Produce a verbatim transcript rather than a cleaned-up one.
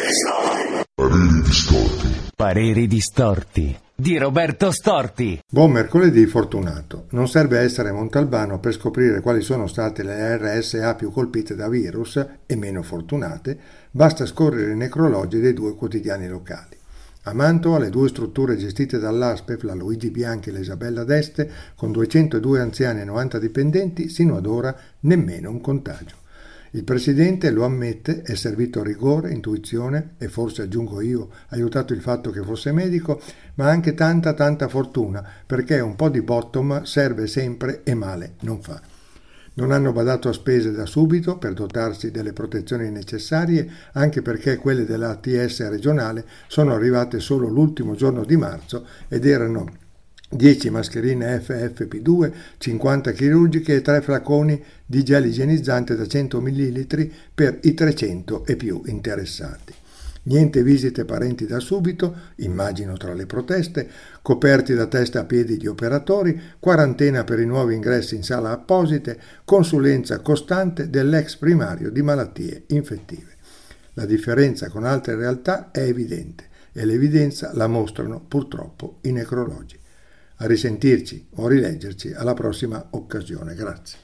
Pareri distorti. Pareri distorti di Roberto Storti. Buon mercoledì fortunato. Non serve essere Montalbano per scoprire quali sono state le R S A più colpite da virus e meno fortunate, basta scorrere i necrologi dei due quotidiani locali. A Mantova le due strutture gestite dall'A S P E F, la Luigi Bianchi e la Isabella d'Este, con duecentodue anziani e novanta dipendenti, sino ad ora nemmeno un contagio. Il presidente lo ammette, è servito rigore, intuizione e forse, aggiungo io, aiutato il fatto che fosse medico, ma anche tanta tanta fortuna, perché un po' di bottom serve sempre e male non fa. Non hanno badato a spese da subito per dotarsi delle protezioni necessarie, anche perché quelle dell'A T S regionale sono arrivate solo l'ultimo giorno di marzo ed erano dieci mascherine F F P due, cinquanta chirurgiche e tre flaconi di gel igienizzante da cento millilitri per i trecento e più interessati. Niente visite parenti da subito, immagino tra le proteste, coperti da testa a piedi gli operatori, quarantena per i nuovi ingressi in sala apposite, consulenza costante dell'ex primario di malattie infettive. La differenza con altre realtà è evidente e l'evidenza la mostrano purtroppo i necrologi. A risentirci o a rileggerci alla prossima occasione. Grazie.